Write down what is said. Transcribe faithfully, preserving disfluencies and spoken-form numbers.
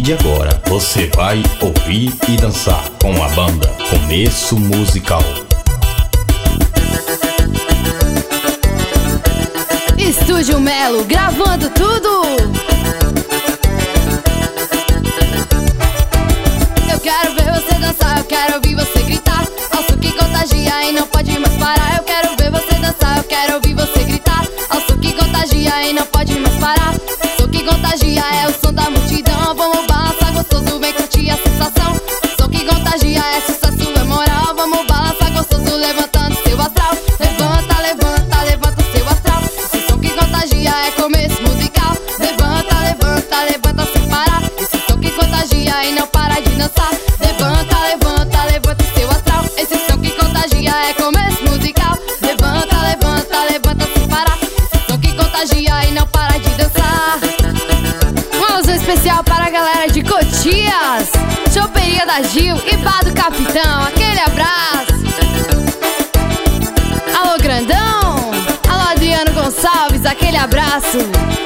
de agora você vai ouvir e dançar com a banda Começo Musical. Estúdio Melo, gravando tudo. Eu quero ver você dançar, eu quero ouvir você gritar. Ao som que contagia e não pode mais parar. Eu quero ver você dançar, eu quero ouvir você gritar. Ao som que contagia e não pode mais parar. O som que contagia é o som da multidão. Vamos balançar gostoso, vem curtir a sensação. O som que contagia é sucesso, é moral. Vamos balançar gostoso, levantando seu astral. Levanta, levanta, levanta o seu astral. Esse som que contagia é começo musical. Levanta, levanta, levanta sem parar. Esse som que contagia e não para de dançar. Levanta, levanta, levanta o seu astral. Esse som que contagia é começo musical. Levanta, levanta, levanta sem parar. Esse som que contagia e não para de dançar. Um alusão especial para a galera de Cotias, Choperia da Gil e Bar do Capitão. Aquele abraço. Alô, grandão. Alô, Adriano Gonçalves. Aquele abraço.